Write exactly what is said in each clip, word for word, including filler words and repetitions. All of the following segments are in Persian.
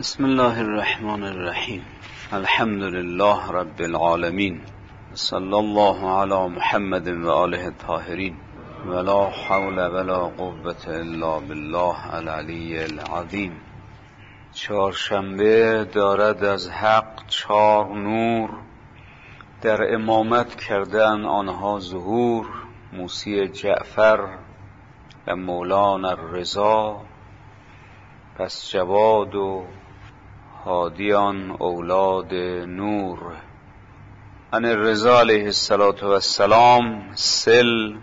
بسم الله الرحمن الرحیم. الحمد لله رب العالمین، صلی الله علی محمد و آله الطاهرین، ولا حول ولا قوة الا بالله العلی العظیم. چهارشنبه دارد از حق چار نور، در امامت کردن آنها ظهور. موسی جعفر و مولانا الرضا، پس جواد و هادیان اولاد نور. ان الرضا علیه السلام سل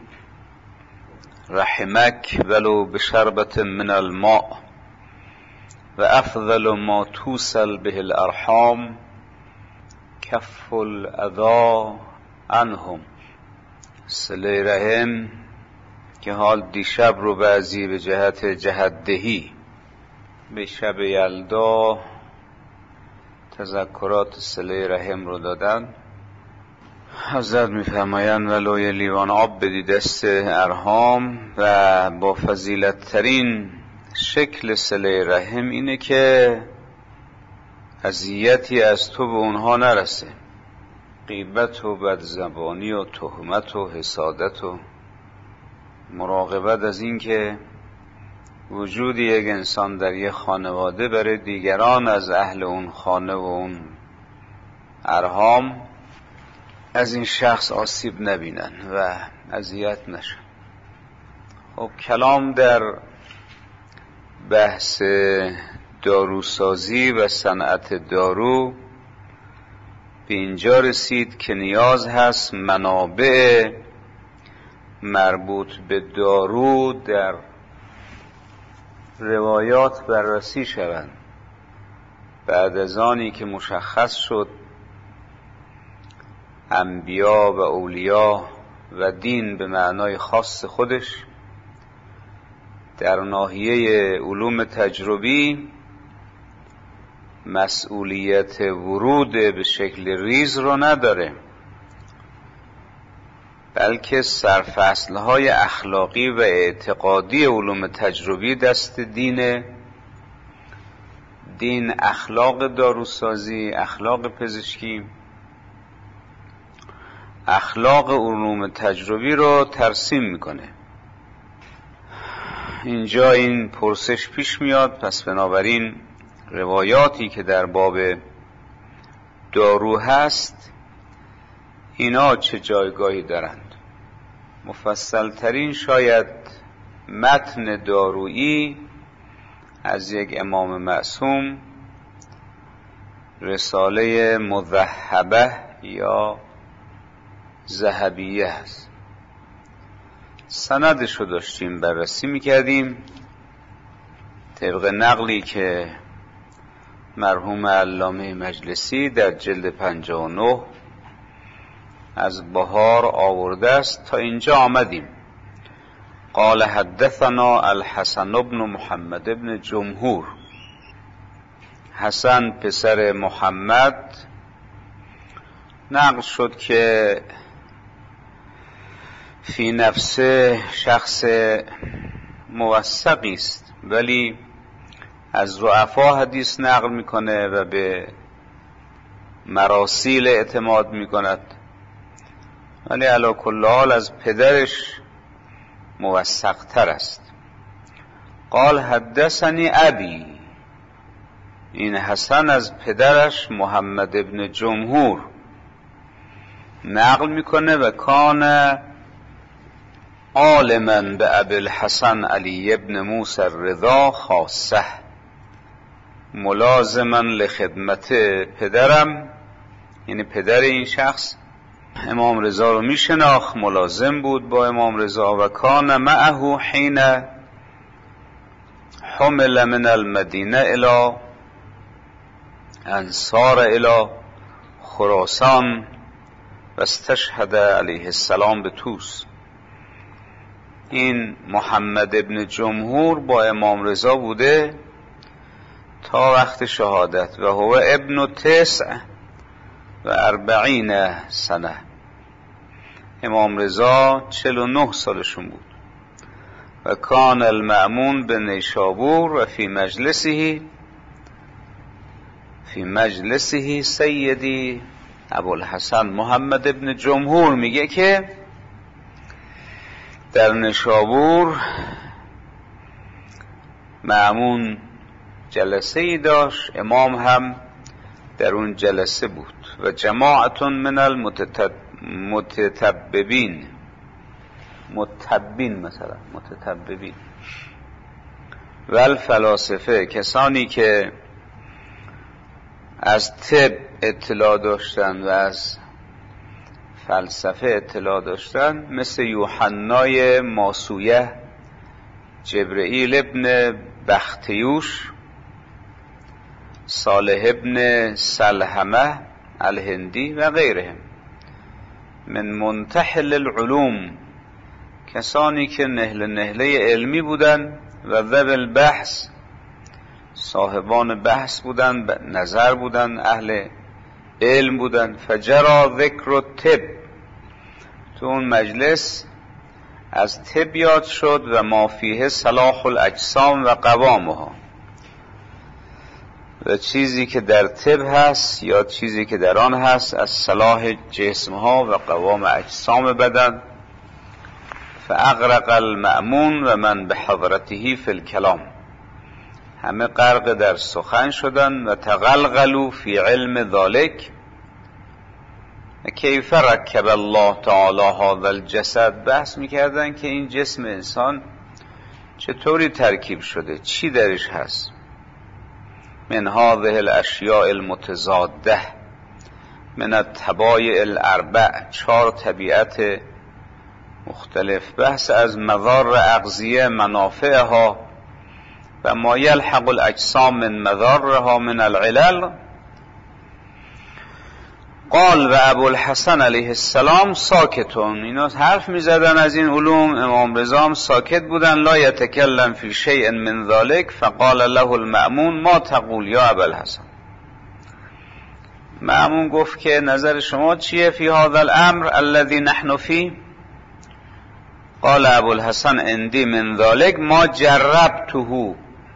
رحمک ولو بشربت من الماء و افضل ما توصل به الارحام کف الاذی عنهم. صله رحم که حال دیشب رو بعضی به جهت جهتدهی به شب یلدا تذکرات صله رحم رو دادن. حضرت میفرمایند ولو یه لیوان آب بدی دست ارحام، و با فضیلت ترین شکل صله رحم اینه که اذیتی از تو به اونها نرسه، غیبت و بدزبانی و تهمت و حسادت و مراقبت از این که وجود یک انسان در یک خانواده برای دیگران از اهل اون خانه و اون ارحام از این شخص آسیب نبینن و اذیت نشن. خب کلام در بحث داروسازی و صنعت دارو به اینجا رسید که نیاز هست منابع مربوط به دارو در روایات بررسی شوند. بعد از آنی که مشخص شد انبیا و اولیا و دین به معنای خاص خودش در ناحیه علوم تجربی مسئولیت ورود به شکل ریز رو نداره، بلکه سرفصل‌های اخلاقی و اعتقادی علوم تجربی دست دینه. دین اخلاق داروسازی، اخلاق پزشکی، اخلاق علوم تجربی رو ترسیم میکنه. اینجا این پرسش پیش میاد، پس بنابراین روایاتی که در باب دارو هست اینا چه جایگاهی دارند؟ مفصل ترین شاید متن دارویی از یک امام معصوم، رساله مذهبه یا ذهبیه هست. سندشو داشتیم بررسی میکردیم طبق نقلی که مرحوم علامه مجلسی در جلد پنجاه و نه از بهار آورده است. تا اینجا آمدیم. قال حدثنا الحسن بن محمد بن جمهور. حسن پسر محمد نقل شد که فی نفسه شخص موثقی است، ولی از ضعفا حدیث نقل میکنه و به مراسیل اعتماد میکند، ولی علی کل حال از پدرش موثق تر است. قال حدثنی ابی. این حسن از پدرش محمد ابن جمهور نقل میکنه و کان عالما به ابی الحسن علی ابن موسی الرضا خاصه، ملازما لخدمت پدرم، یعنی پدر این شخص امام رضا رو میشناخت، ملازم بود با امام رضا. و کان معه حین حمل من المدینه الى انصار الى خراسان و استشهد علیه السلام به توس. این محمد ابن جمهور با امام رضا بوده تا وقت شهادت و هو ابن تسع و اربعین سنه. امام رضا چل و نه سالشون بود. و کان المأمون به نیشابور و فی مجلسه فی مجلسه سیدی ابوالحسن محمد ابن جمهور میگه که در نشابور مأمون جلسه ای داشت، امام هم در اون جلسه بود و جماعت من المتتببین، متبین مثلا متتببین و الفلاسفه، کسانی که از طب اطلاع داشتن و از فلسفه اطلاع داشتن، مثل یوحنای ماسویه، جبرئیل ابن بختیوش، صالح ابن سلهمه الهندی و غیرهم من منتحل العلوم، کسانی که نهل نهله علمی بودن و ذوی البحث، صاحبان بحث بودن، نظر بودن، اهل علم بودن. فجرا ذکر الطب، تو اون مجلس از طب یاد شد و ما فیه صلاح الاجسام و قوامها، و چیزی که در طب هست یا چیزی که در آن هست از صلاح جسمها و قوام اجسام بدن. فاغرق المأمون و من به حضرته فی الکلام، همه غرق در سخن شدن و تغلغلوا فی علم ذالک کیف رکب الله تعالی هذا الجسد، بحث میکردن که این جسم انسان چطوری ترکیب شده، چی درش هست. من هذه الاشیاء المتضاده من الطبایع الاربع، چهار طبیعت مختلف. بحث از مضار اغذیه، منافعها و ما یلحق الاجسام من مضارها من العلل. قال و ابوالحسن علیه السلام ساکتون، اینا حرف می زدن از این علوم، امام رضا هم ساکت بودن. لا یتکلم فی شیء من ذلک. فقال له المأمون ما تقول یا ابوالحسن، مأمون گفت که نظر شما چیه فی هذا الامر الذي نحن فيه؟ قال ابوالحسن عندي من ذلك ما جربته،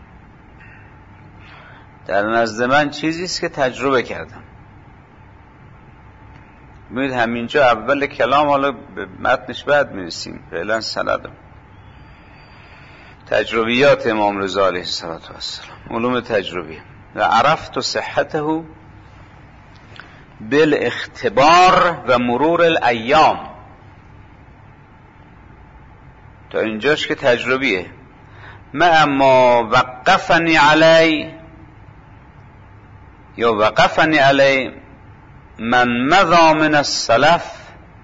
در نزد من چیزی است که تجربه کردم. می‌بینید همینجا اول کلام، حالا به متنش بعد می‌رسیم، فعلا سندم. تجربیات امام رضا علیه السلام، علوم تجربی. و عرفت صحته بالاختبار و مرور الایام، تا اینجاش که تجربیه. ما اما وقفنی علی یا وقفنی علی من مضى من السلف،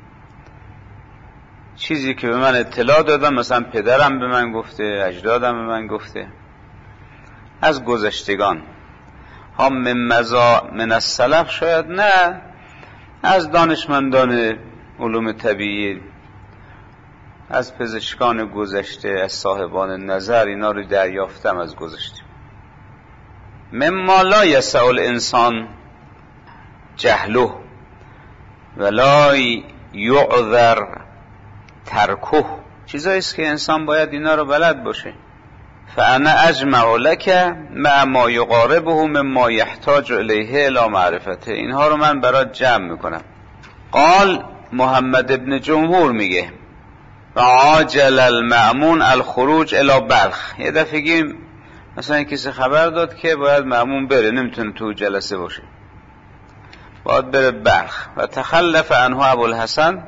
چیزی که به من اطلاع دادم، مثلا پدرم به من گفته، اجدادم به من گفته، از گذشتگان. هم من مضى من السلف، شاید نه از دانشمندان علوم طبیعی، از پزشکان گذشته، از صاحبان نظر، اینا رو دریافتم از گذشته. مما لا یسع الانسان جهله ولا یعذر ترکه، چیزایی است که انسان باید اینا رو بلد باشه. فانا اجمع لک مع ما یقاربه مما یحتاج الیه الی معرفته، اینها رو من برات جمع میکنم. قال محمد ابن جمهور میگه و عاجل المأمون الخروج الی بلخ، یه دفعه مثلا کسی خبر داد که باید مأمون بره، نمیتونه تو جلسه باشه، باید بره بلخ. و تخلف عنه ابوالحسن،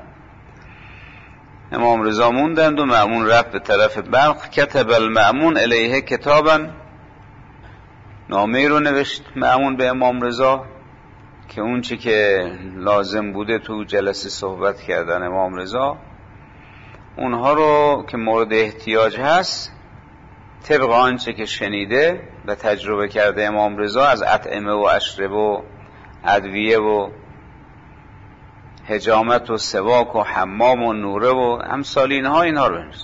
امام رضا موندند و مأمون رفت به طرف بلخ. کتب المأمون الیه کتابا، نامه رو نوشت مأمون به امام رضا که اون چی که لازم بوده تو جلسه صحبت کردن امام رضا، اونها رو که مورد احتیاج هست طبق آنچه که شنیده و تجربه کرده امام رضا از اطعمه و اشربه و ادویه و حجامت و سواک و حمام و نوره و امثال اینها، اینها رو بنویسید.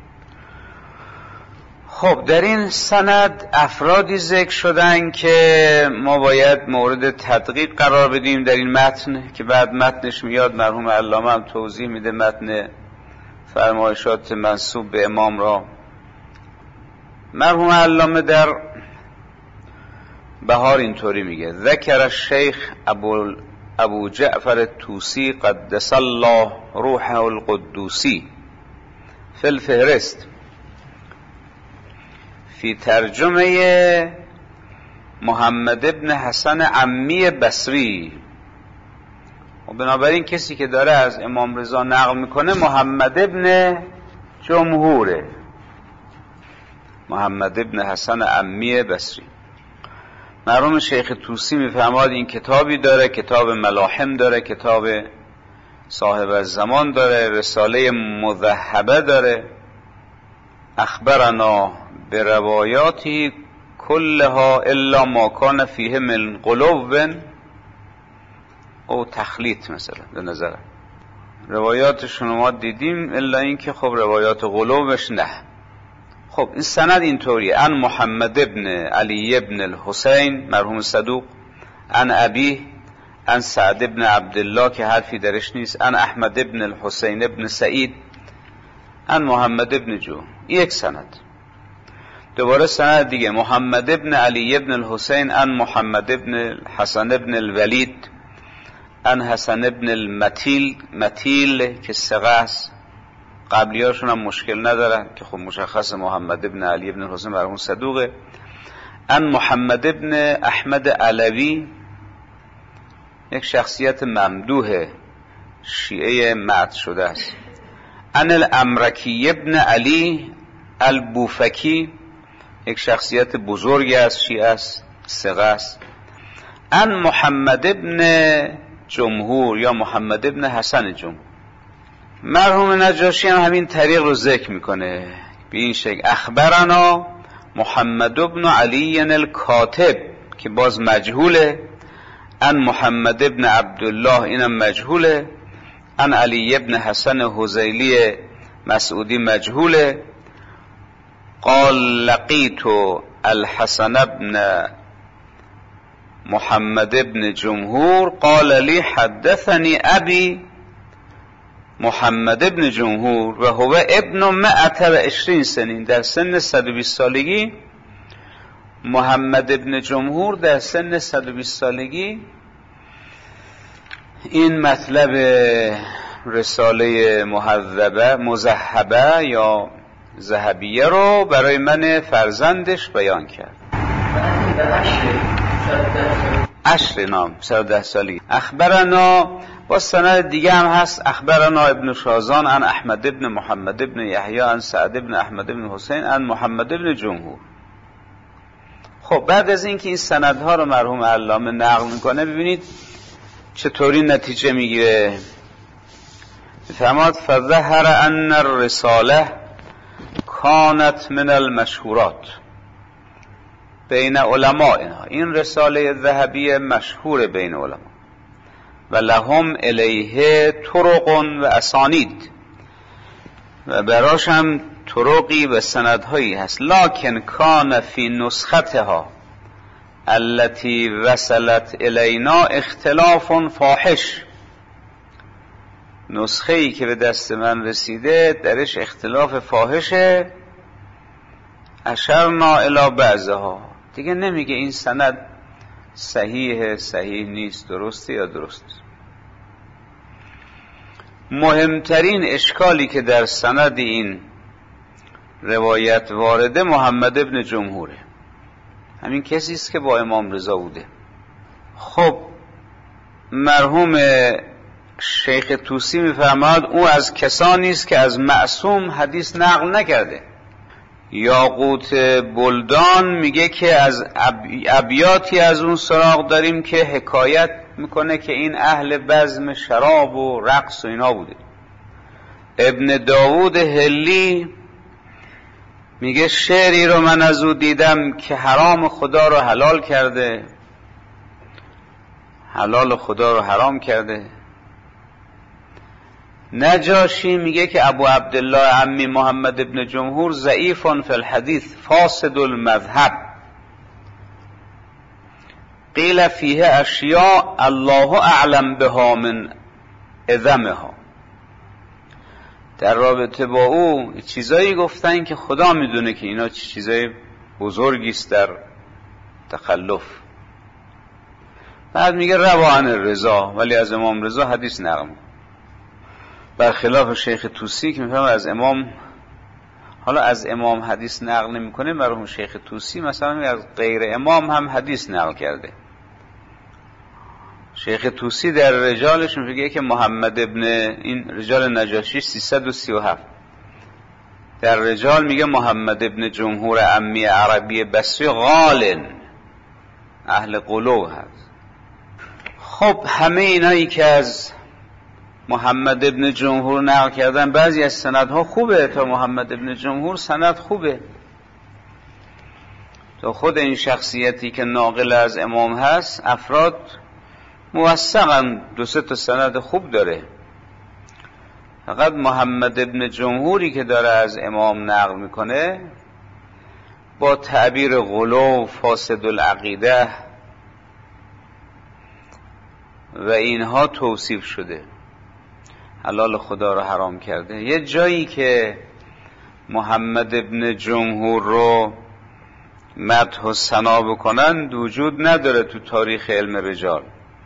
خب در این سند افرادی ذکر شدن که ما باید مورد تدقیق قرار بدیم در این متن، که بعد متنش میاد، مرحوم علامه هم توضیح میده متن فرمایشات منسوب به امام را. مرحوم علامه در بهار اینطوری میگه: ذکر الشیخ ابو ابو جعفر طوسی قدس الله روحه القدوسی فی الفهرست فی ترجمه محمد ابن حسن عمی بصری. و بنابراین کسی که داره از امام رضا نقل میکنه محمد ابن جمهوره، محمد ابن حسن عمی بصری. مرحوم شیخ طوسی میفرماد این کتابی داره، کتاب ملاحم داره، کتاب صاحب الزمان داره، رساله مذهبه داره. اخبرنا به روایاتی کلها الا ما کان فیه من قلوب او تخلیط. مثلا به نظر روایاتشون ما دیدیم الا این که خب روایات قلوبش نه. خب این سند اینطوریه: ان محمد ابن علی ابن الحسین مرحوم صدوق، ان ابی، ان سعد ابن عبدالله که حرفی درش نیست، ان احمد ابن الحسین ابن سعید، ان محمد ابن جو. یک سند. دوباره سند دیگه: محمد ابن علی ابن الحسین، ان محمد ابن حسن ابن الولید، ان حسن ابن المتیل متیل که ثقه است. قبلی هاشون هم مشکل ندارن که خب مشخص محمد ابن علی ابن الحسین مرحوم صدوقه. ان محمد ابن احمد علوی، یک شخصیت ممدوح شیعه مدح شده است. ان الامرکی ابن علی البوفکی، یک شخصیت بزرگی از شیعه است، ثقه است. ان محمد ابن جمهور یا محمد ابن حسن جمهور. مرحوم نجاشی هم همین طریق رو ذکر میکنه به این شکل: اخبرنا محمد ابن علی الکاتب که باز مجهوله، ان محمد ابن عبدالله اینم مجهوله، ان علی ابن حسن حذیلی مسعودی مجهوله. قال لقیت الحسن ابن محمد ابن جمهور قال لی حدثنی ابی محمد ابن جمهور و هو ابن مئت و عشرین سنین، در سن صد و بیست سالگی. محمد ابن جمهور در سن صد و بیست سالگی این مطلب رساله مهذبه مذهبه یا ذهبیه رو برای من فرزندش بیان کرد. عشر نام صد و ده سالگی. اخبرنا با سند دیگه هم هست: اخبرنا ابن شازان ان احمد ابن محمد ابن یحیی ان سعد ابن احمد ابن حسین ان محمد ابن جمهور. خب بعد از اینکه این سندها رو مرحوم علامه نقل میکنه ببینید چطوری نتیجه میگیره. فرماد: فظهر ان الرساله کانت من المشهورات بین علمائنا. این رساله ذهبی مشهور بین علما و لهم الیه طرق و اسانید و براش هم طرقی و سندهایی هست. لکن کان فی نسختها التي وصلت الینا اختلاف فاحش. نسخه ای که به دست من رسیده درش اختلاف فاحشه. اشرنا الی بعضها، دیگه نمیگه این سند صحیح صحیح نیست، درسته یا درست. مهمترین اشکالی که در سند این روایت وارده محمد ابن جمهوره، همین کسی است که با امام رضا بوده. خب مرحوم شیخ طوسی میفرماد او از کسانی است که از معصوم حدیث نقل نکرده. یاقوت بلدان میگه که از ابیاتی از اون سراغ داریم که حکایت میکنه که این اهل بزم شراب و رقص و اینا بوده. ابن داود هلی میگه شعری رو من از او دیدم که حرام خدا رو حلال کرده، حلال خدا رو حرام کرده. نجاشی میگه که ابو عبدالله عمی محمد ابن جمهور ضعیف فی الحدیث فاسد المذهب، قیل فیه اشیاء الله اعلم بها من اذمها. در رابطه با او چیزایی گفتن که خدا میدونه که اینا چیزای بزرگی است در تخلف. بعد میگه روا عن الرضا، ولی از امام رضا حدیث نقل میکنه، برخلاف شیخ طوسی که میفهمه از امام، حالا از امام حدیث نقل نمیکنه، مرحوم شیخ طوسی مثلا از غیر امام هم حدیث نقل کرده. شیخ طوسی در رجالش میگه که محمد ابن، این رجال نجاشی سیصد و سی و هفت، در رجال میگه محمد ابن جمهور عمی عربی بصری غالن، اهل قلو هست. خب همه اینایی که از محمد ابن جمهور نقل کردن، بعضی از سندها خوبه، تا محمد ابن جمهور سند خوبه، تا خود این شخصیتی که ناقل از امام هست افراد موثقن، دو سه تا سند خوب داره. فقط محمد ابن جمهوری که داره از امام نقل میکنه با تعبیر غلو، فاسد العقیده و اینها توصیف شده، حلال خدا رو حرام کرده. یه جایی که محمد ابن جمهور رو مدح و ثنا بکنن وجود نداره تو تاریخ علم رجال.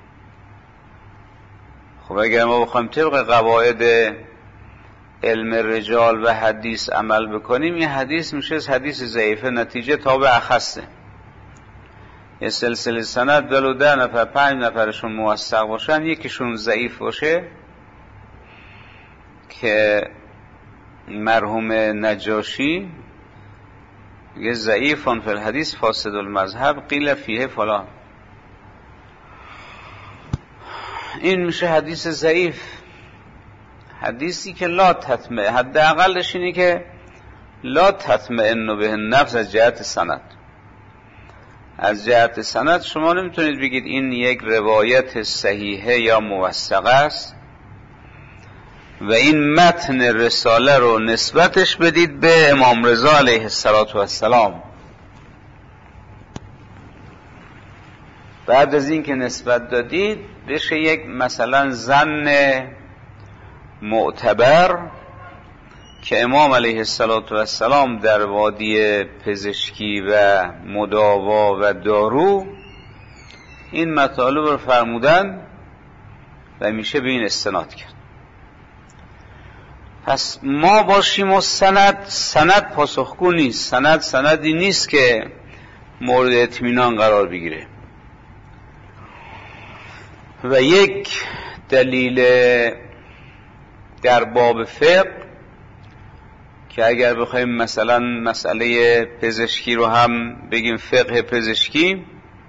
خب اگر ما بخوایم طبق قواعد علم رجال و حدیث عمل بکنیم، این حدیث میشه حدیث ضعیفه، نتیجه تابع اخصه. یه سلسله سند ولو ده نفر پنج نفرشون موثق باشن، یکیشون ضعیف باشه که مرحوم نجاشی یه ضعیفان فی الحدیث فاسد المذهب قیل فیه فلان، این میشه حدیث ضعیف، حدیثی که لا تطمئن، حداقلش اینه که لا تطمئن به النفس از جهت سند. از جهت سند شما نمیتونید بگید این یک روایت صحیحه یا موثقه است و این متن رساله رو نسبتش بدید به امام رضا علیه السلام. بعد از این که نسبت دادید بشه یک مثلا ظن معتبر که امام علیه السلام در وادی پزشکی و مداوا و دارو این مطالب رو فرمودن و میشه به این استناد کرد. پس ما باشیم و سند سند پاسخگو نیست، سند سندی نیست که مورد اطمینان قرار بگیره. و یک دلیل در باب فقه که اگر بخوایم مثلا مسئله پزشکی رو هم بگیم فقه پزشکی،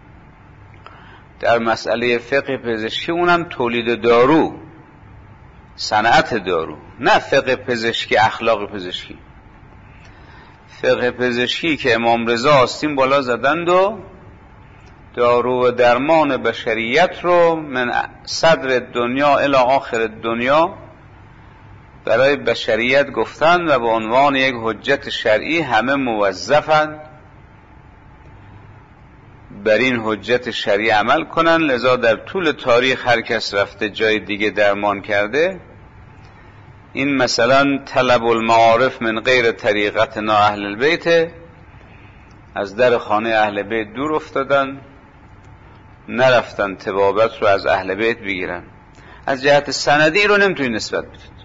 در مسئله فقه پزشکی اونم تولید دارو، صنعت دارو، نه فقه پزشکی اخلاق پزشکی. فقه پزشکی که امام رضا آستین بالا زدند و دارو و درمان بشریت رو من صدر دنیا الی آخر دنیا برای بشریت گفتن و به عنوان یک حجت شرعی همه موظفند بر این حجت شرعی عمل کنن. لذا در طول تاریخ هر کس رفته جای دیگه درمان کرده، این مثلا طلب المعارف من غیر طریقتنا اهل البیت، از در خانه اهل بیت دور افتادن، نرفتن طبابت رو از اهل بیت بگیرن. از جهت سندی رو نمیتونی نسبت بدید،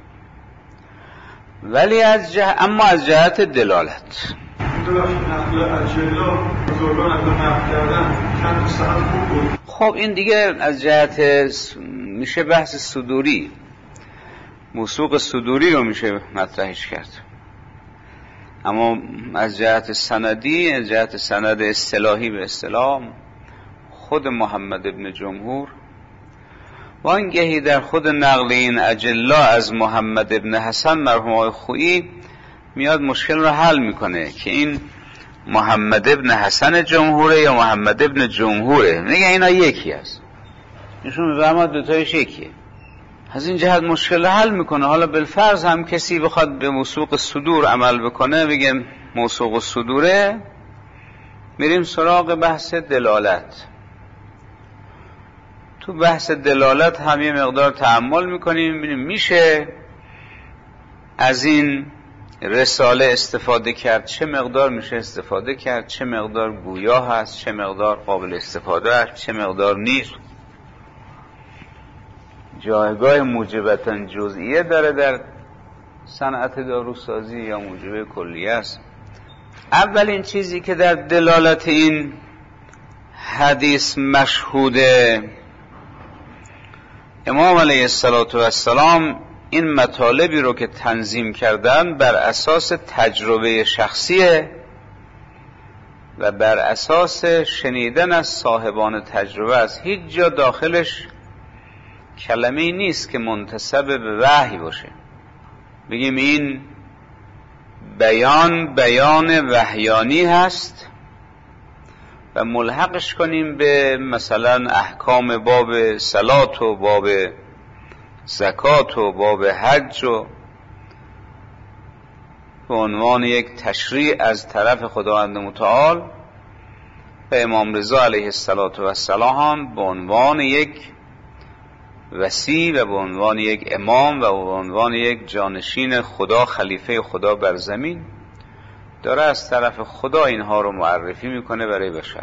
ولی از جه... اما از جهت دلالت خب این دیگه از جهت میشه بحث صدوری، موثوق صدوری رو میشه مطرحش کرد. اما از جهت سندی، از جهت سند اصطلاحی به اصطلاح خود محمد ابن جمهور وانگهی در خود نقل این اجلا از محمد ابن حسن مرحوم آقای خویی میاد مشکل رو حل میکنه که این محمد ابن حسن جمهوره یا محمد ابن جمهوره. میگه اینا یکی است، ایشون زحمت دوتایش یکیه. از این جهت مشکل حل میکنه. حالا بالفرض هم کسی بخواد به موثوق صدور عمل بکنه، بگیم موثوق صدوره، میریم سراغ بحث دلالت. تو بحث دلالت هم یه مقدار تأمل میکنیم، میبینیم میشه از این رساله استفاده کرد، چه مقدار میشه استفاده کرد، چه مقدار گویا هست، چه مقدار قابل استفاده هست، چه مقدار نیست. جایگاه موجبتاً جزئیه داره در صنعت داروسازی یا موجب کلیه است. اولین چیزی که در دلالت این حدیث مشهوده، امام علیه السلام این مطالبی رو که تنظیم کردن بر اساس تجربه شخصیه و بر اساس شنیدن از صاحبان تجربه است. هیچ جا داخلش کلمه‌ای نیست که منتسب به وحی باشه، بگیم این بیان بیان وحیانی هست و ملحقش کنیم به مثلا احکام باب صلات و باب زکات و باب حج و به عنوان یک تشریع از طرف خداوند متعال و امام رضا علیه السلام به عنوان یک وصی و به عنوان یک امام و به عنوان یک جانشین خدا، خلیفه خدا بر زمین، داره از طرف خدا اینها رو معرفی میکنه برای بشر.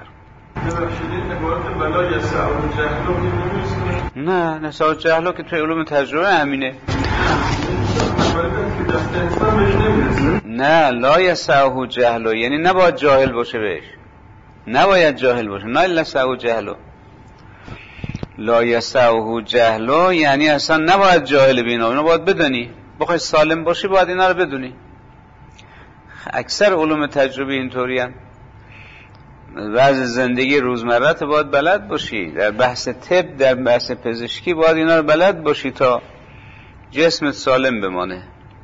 نه نساء جهلو که توی علوم تجربه همینه. نه لا یسعه جهلو یعنی نباید جاهل باشه بهش، نباید جاهل باشه، نه لسعه جهلو. لا یسعه جهلو یعنی اصلا نباید جاهل به اینا، اینا باید بدونی. بخوای سالم باشی باید اینا رو بدونی. اکثر علوم تجربی اینطوری هم. وضع زندگی روزمرت باید بلد باشی، در بحث طب، در بحث پزشکی باید اینا رو بلد باشی تا جسمت سالم بمانه.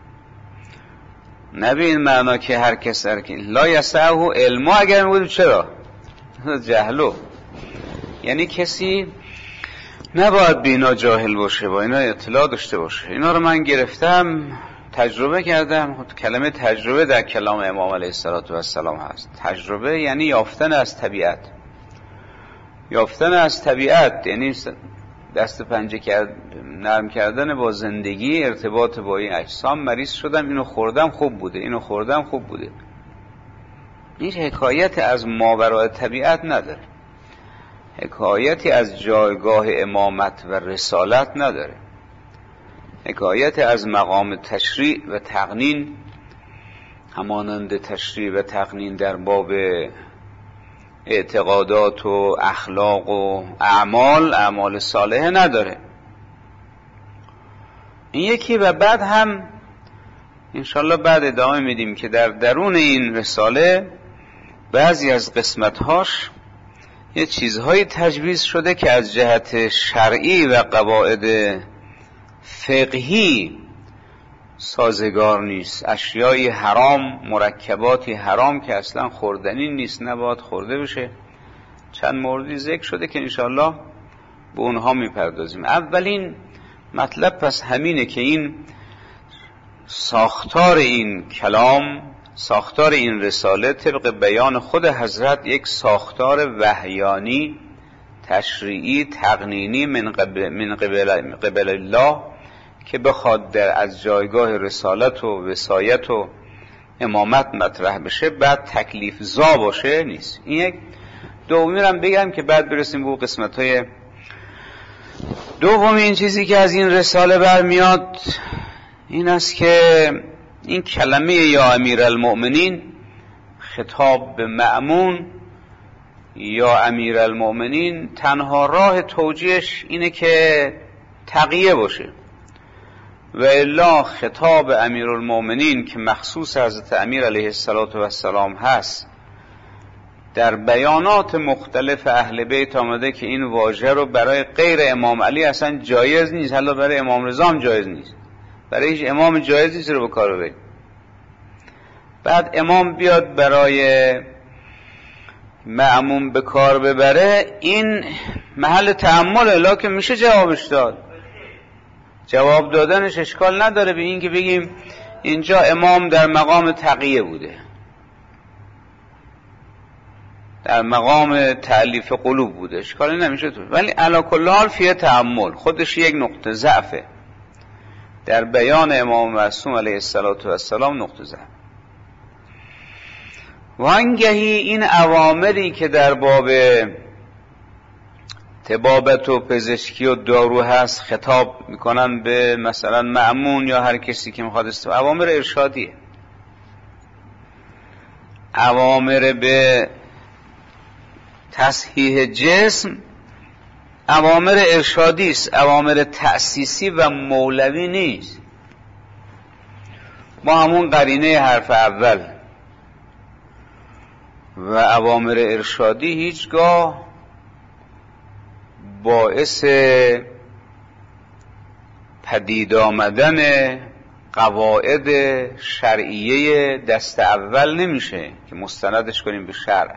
نبی این معنا که هر کس هرکی لا یسعه علمو، اگر میگوید چرا جهلو یعنی کسی نباید بینا جاهل باشه، با اینا اطلاع داشته باشه. اینا رو من گرفتم تجربه کردم. کلمه تجربه در کلام امام علیه السلام هست. تجربه یعنی یافتن از طبیعت، یافتن از طبیعت یعنی دست پنجه کرد، نرم کردن با زندگی، ارتباط با این اجسام. مریض شدم اینو خوردم خوب بوده، اینو خوردم خوب بوده. این حکایت از ماورای طبیعت نداره، حکایتی از جایگاه امامت و رسالت نداره، حکایت از مقام تشریع و تقنین همانند تشریع و تقنین در باب اعتقادات و اخلاق و اعمال اعمال صالحه نداره. این یکی. و بعد هم انشالله بعد ادامه میدیم که در درون این رساله بعضی از قسمتهاش یه چیزهایی تجویز شده که از جهت شرعی و قواعد فقهی سازگار نیست. اشیای حرام، مرکباتی حرام که اصلا خوردنی نیست، نباید خورده بشه. چند موردی ذکر شده که انشاءالله به اونها میپردازیم. اولین مطلب پس همینه که این ساختار این کلام، ساختار این رساله طبق بیان خود حضرت یک ساختار وحیانی، تشریعی، تقنینی من قبل, من قبل, قبل الله که بخواد در از جایگاه رسالت و وصایت و امامت مطرح بشه بعد تکلیف زا باشه نیست. این یک. دومی رو هم بگم که بعد برسیم به قسمت های دومی. این چیزی که از این رساله برمیاد این است که این کلمه یا امیرالمؤمنین خطاب به مأمون یا امیرالمؤمنین تنها راه توجیهش اینه که تقیه باشه، و الا خطاب امیرالمؤمنین که مخصوص حضرت امیر علیه السلام هست در بیانات مختلف اهل بیت آمده که این واژه رو برای غیر امام علی اصلا جایز نیست، حالا برای امام رضا هم جایز نیست، برای هیچ امام جایز نیست رو به کار ببرید. بعد امام بیاد برای مأموم به کار ببره، این محل تأمل لکن میشه جوابش داد. جواب دادنش اشکال نداره به این که بگیم اینجا امام در مقام تقیه بوده، در مقام تألیف قلوب بوده، اشکالی نمیشه تو. ولی علی کل حال فیه تأمل، خودش یک نقطه ضعفه در بیان امام معصوم علیه السلام، نقطه ضعف. وانگهی این اوامری که در باب طبابت و پزشکی و دارو هست، خطاب میکنن به مثلا مأمون یا هر کسی که میخواد استفاده. اوامر ارشادیه. اوامر به تصحیح جسم اوامر ارشادی است، اوامر تأسیسی و مولوی نیست. با همون قرینه حرف اول و اوامر ارشادی هیچگاه باعث پدید آمدن قواعد شرعیه دست اول نمیشه که مستندش کنیم به شرع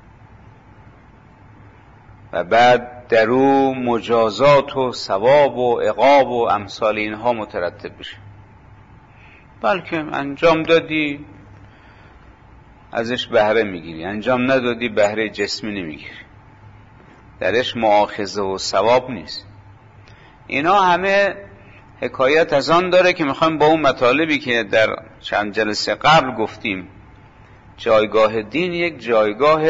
و بعد در او مجازات و ثواب و عقاب و امثال اینها مترتب بشه. بلکه انجام دادی ازش بهره میگیری، انجام ندادی بهره جسمی نمیگیری، درش مؤاخذه و ثواب نیست. اینا همه حکایت از آن داره که میخوایم با اون مطالبی که در چند جلسه قبل گفتیم، جایگاه دین یک جایگاه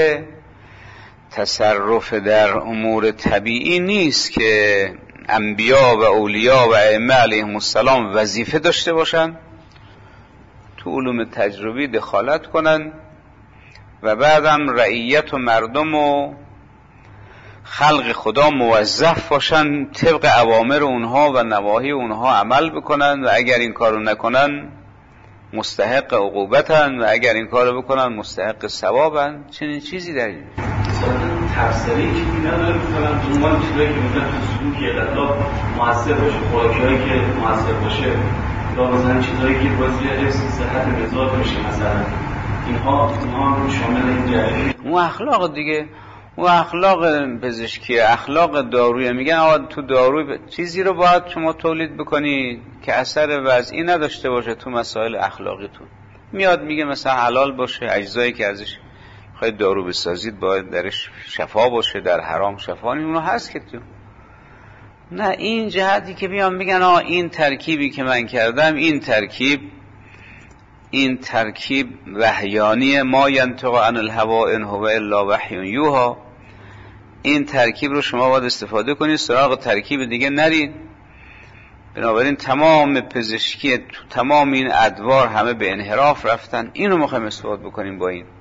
تصرف در امور طبیعی نیست که انبیا و اولیا و ائمه علیهم السلام وظیفه داشته باشن تو علوم تجربی دخالت کنن و بعدم رعیت و مردم و خلق خدا موظف باشن طبق اوامر اونها و نواهی اونها عمل بکنن و اگر این کارو نکنن مستحق عقوبتن و اگر این کارو بکنن مستحق ثوابن. چنین چیزی در این تفسیری چیزی نداره مثلا تو عنوان چیزایی که مثلا تو سلوک اخلاق موثر باشه، خوراکی‌هایی که موثر باشه یا مثلا چیزایی که باعث حفظ صحت مزاج بشه، مثلا اینها اینها شامل این جریان اون اخلاق دیگه، اون اخلاق پزشکی، اخلاق دارویی. میگن آقا تو داروی چیزی رو باید شما تولید بکنی که اثر وضعی نداشته باشه تو مسائل اخلاقیتون. میاد میگه مثلا حلال باشه، اجزایی که ازش خواهید دارو بسازید باید درش شفا باشه، در حرام شفا نیست. اونو هست که تو نه این جهتی که بیان میگن آقا این ترکیبی که من کردم، این ترکیب این ترکیب وحیانی، ما ینطق عن الهوى ان هو الا وحی یوحی، این ترکیب رو شما باید استفاده کنید، سراغ ترکیب دیگه نرید. بنابراین تمام پزشکی تو تمام این ادوار همه به انحراف رفتن. اینو میخوایم استفاده بکنیم با این.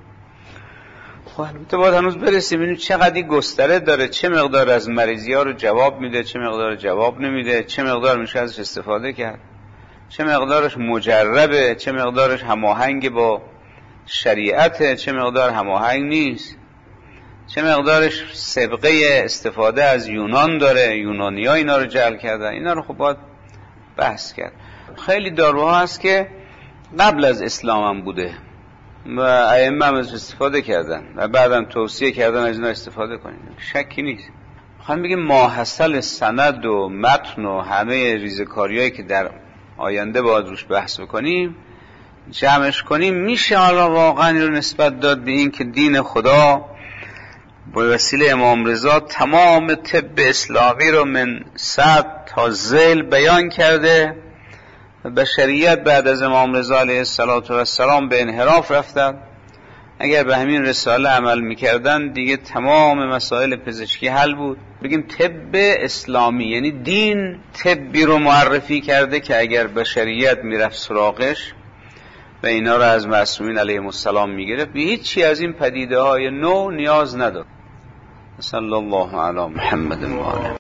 خب البته باید هنوز برسیم ببینیم چقدر گستره داره، چه مقدار از مریضی ها رو جواب میده، چه مقدار جواب نمیده، چه مقدار میشه ازش استفاده کرد، چه مقدارش مجربه، چه مقدارش هماهنگ با شریعته، چه مقدار هماهنگ نیست، چه مقدارش سابقه استفاده از یونان داره، یونانی ها اینا رو جعل کردن. اینا رو خب باید بحث کرد. خیلی داروها هست که قبل از اسلام هم بوده و ائمه هم از استفاده کردن و بعدم توصیه کردن از اینا استفاده کنید، شکی نیست. میخوام بگیم ماحصل سند و متن و همه ریزکاریایی که در آینده باید روش بحث بکنیم جمعش کنیم، میشه حالا واقعا رو نسبت داد به این که دین خدا با وسیله امام رضا تمام طب اسلامی رو من صد تا ذیل بیان کرده و بشریت بعد از امام رضا علیه السلام به انحراف رفتن. اگر به همین رساله عمل میکردن دیگه تمام مسائل پزشکی حل بود. بگیم طب اسلامی یعنی دین طبی رو معرفی کرده که اگر بشریت میرفت سراغش و اینا رو از معصومین علیهم السلام میگرفت، به هیچ چی از این پدیده های نو نیاز نداشت. صلی الله علی محمد و آله.